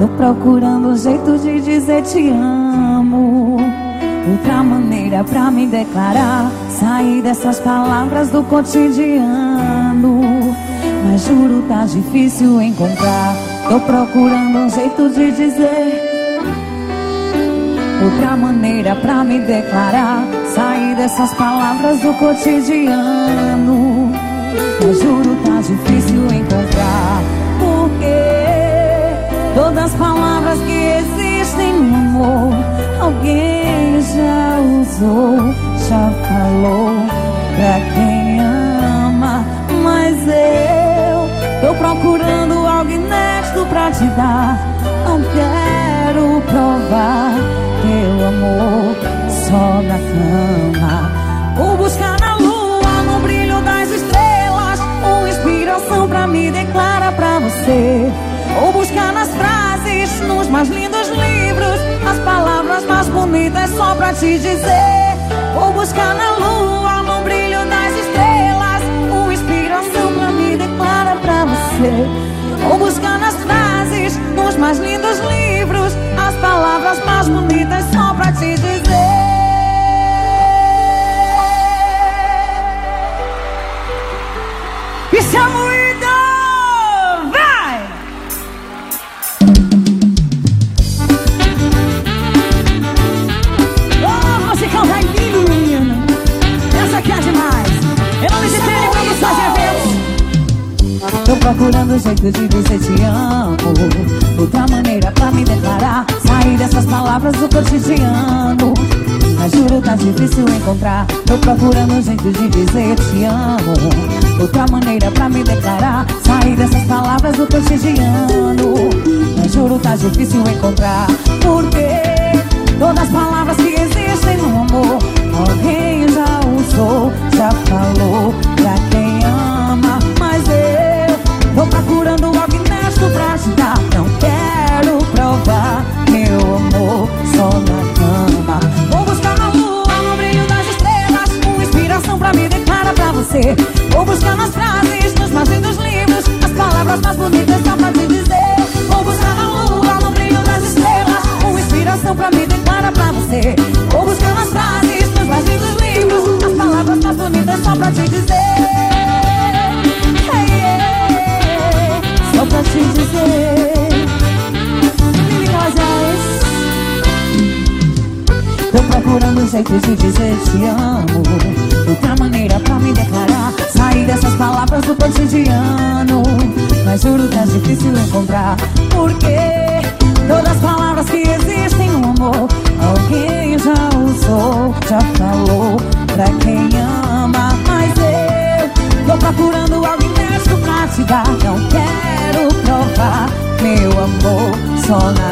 Tô procurando um jeito de dizer te amo, outra maneira pra me declarar, sair dessas palavras do cotidiano. Mas juro, tá difícil encontrar. Tô procurando um jeito de dizer, outra maneira pra me declarar, sair dessas palavras do cotidiano. Mas juro, tá difícil encontrar. Porque todas as palavras que existem no amor, alguém já usou, já falou pra quem ama. Mas eu tô procurando algo inédito pra te dar. Não quero provar teu amor só na cama. Vou buscar na lua, no brilho das estrelas, uma inspiração pra me declarar pra você. Vou buscar nas frases, nos mais lindos livros, as palavras mais bonitas só pra te dizer. Vou buscar na lua, no brilho das estrelas, uma inspiração pra me declarar pra você. Vou buscar nas frases, nos mais lindos livros, as palavras mais bonitas só pra te dizer. Isso é muito! Vai! Oh, você canta lindo, menino. Essa aqui é demais. Eu não me entendo quando só já vê. Tô procurando um jeito de dizer te amo, outra maneira pra me declarar, sair dessas palavras do cotidiano. Mas juro, tá difícil encontrar. Tô procurando um jeito de dizer te amo, outra maneira pra me declarar, sair dessas palavras do cotidiano. Mas juro, tá difícil encontrar. Porque todas as palavras que existem no amor, alguém já usou, já falou pra quem ama. Mas eu tô procurando algo inédito pra te dar. Não quero provar meu amor só na cama. Vou buscar na lua, no brilho das estrelas, uma inspiração pra me declarar pra você. Vou buscar nas frases, nos mais lindos livros, as palavras mais bonitas só pra te dizer. Vou buscar na lua, no brilho das estrelas, uma inspiração pra me declarar pra você. Vou buscar nas frases, nos mais lindos livros, as palavras mais bonitas só pra te dizer. Só pra te dizer. Tô procurando um jeito de dizer te amo, outra maneira pra me declarar, sair dessas palavras do cotidiano. Mas juro, tá difícil encontrar. Porque todas as palavras que existem no amor, alguém já usou, já falou pra quem ama. Mas eu tô procurando algo inédito pra te dar. Não quero provar meu amor só na